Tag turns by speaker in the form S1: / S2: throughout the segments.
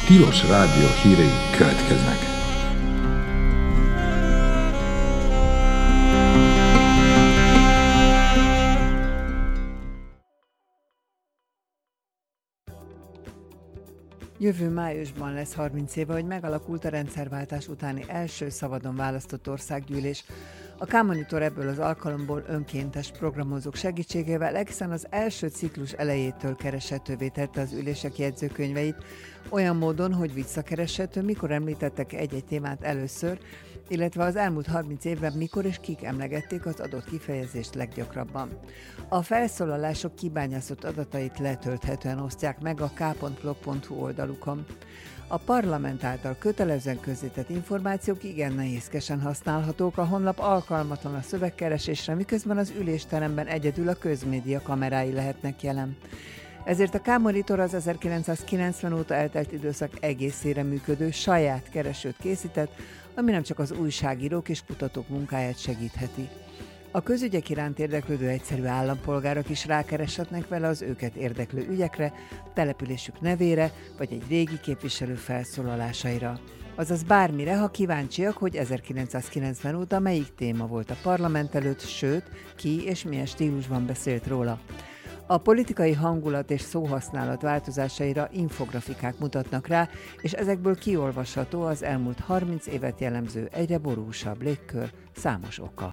S1: Tilos Rádió hírei következnek.
S2: Jövő májusban lesz 30 éve, hogy megalakult a rendszerváltás utáni első szabadon választott országgyűlés. A K-Monitor ebből az alkalomból önkéntes programozók segítségével egészen az első ciklus elejétől kereshetővé tette az ülések jegyzőkönyveit, olyan módon, hogy visszakereshető, mikor említettek egy-egy témát először, illetve az elmúlt 30 évben mikor és kik emlegették az adott kifejezést leggyakrabban. A felszólalások kibányászott adatait letölthetően osztják meg a k.blog.hu oldalukon. A parlament által kötelezően közzétett információk igen nehézkesen használhatók, a honlap alkalmatlan a szövegkeresésre, miközben az ülésteremben egyedül a közmédia kamerái lehetnek jelen. Ezért a K-Monitor az 1990 óta eltelt időszak egészére működő saját keresőt készített, ami nem csak az újságírók és kutatók munkáját segítheti. A közügyek iránt érdeklődő egyszerű állampolgárok is rákereshetnek vele az őket érdeklő ügyekre, településük nevére vagy egy régi képviselő felszólalásaira. Azaz bármire, ha kíváncsiak, hogy 1990 óta melyik téma volt a parlament előtt, sőt, ki és milyen stílusban beszélt róla. A politikai hangulat és szóhasználat változásaira infografikák mutatnak rá, és ezekből kiolvasható az elmúlt 30 évet jellemző egyre borúsabb légkör számos oka.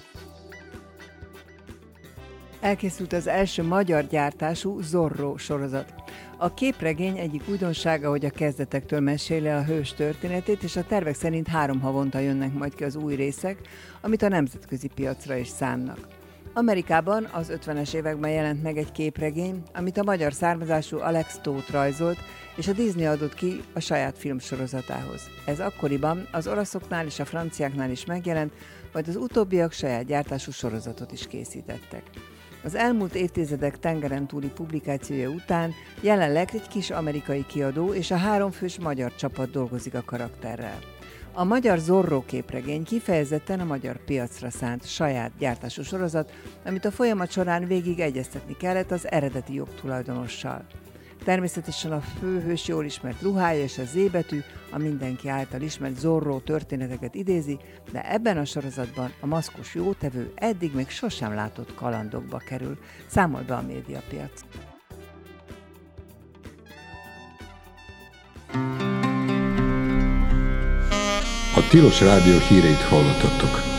S2: Elkészült az első magyar gyártású Zorro sorozat. A képregény egyik újdonsága, hogy a kezdetektől meséli a hős történetét, és a tervek szerint 3 havonta jönnek majd ki az új részek, amit a nemzetközi piacra is szánnak. Amerikában az 50-es években jelent meg egy képregény, amit a magyar származású Alex Toth rajzolt, és a Disney adott ki a saját filmsorozatához. Ez akkoriban az olaszoknál és a franciáknál is megjelent, majd az utóbbiak saját gyártású sorozatot is készítettek. Az elmúlt évtizedek tengeren túli publikációja után jelenleg egy kis amerikai kiadó és a 3 fős magyar csapat dolgozik a karakterrel. A magyar Zorro képregény kifejezetten a magyar piacra szánt saját gyártású sorozat, amit a folyamat során végig egyeztetni kellett az eredeti jogtulajdonossal. Természetesen a főhős jól ismert ruhája és a Z betű a mindenki által ismert Zorro történeteket idézi, de ebben a sorozatban a maszkos jótevő eddig még sosem látott kalandokba kerül, számol be a Médiapiac.
S1: A Tilos Rádió híreit hallottattok.